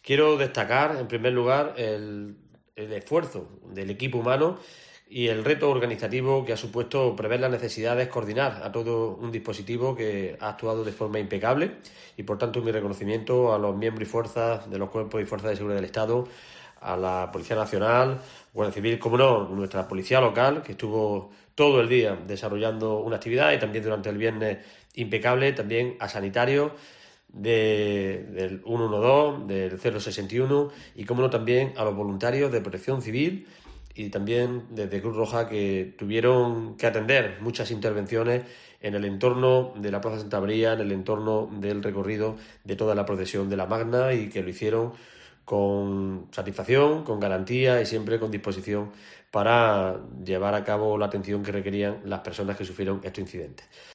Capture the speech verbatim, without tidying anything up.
Quiero destacar, en primer lugar, el, el esfuerzo del equipo humano y el reto organizativo que ha supuesto prever las necesidades, coordinar a todo un dispositivo que ha actuado de forma impecable y, por tanto, mi reconocimiento a los miembros y fuerzas de los cuerpos y fuerzas de seguridad del Estado, a la Policía Nacional, Guardia Civil, como no, nuestra policía local, que estuvo todo el día desarrollando una actividad, y también durante el viernes impecable, también a sanitarios de, del ciento doce, del cero sesenta y uno y, como no, también a los voluntarios de Protección Civil y también desde Cruz Roja, que tuvieron que atender muchas intervenciones en el entorno de la Plaza Santa María, en el entorno del recorrido de toda la procesión de la Magna, y que lo hicieron con satisfacción, con garantía y siempre con disposición para llevar a cabo la atención que requerían las personas que sufrieron estos incidentes.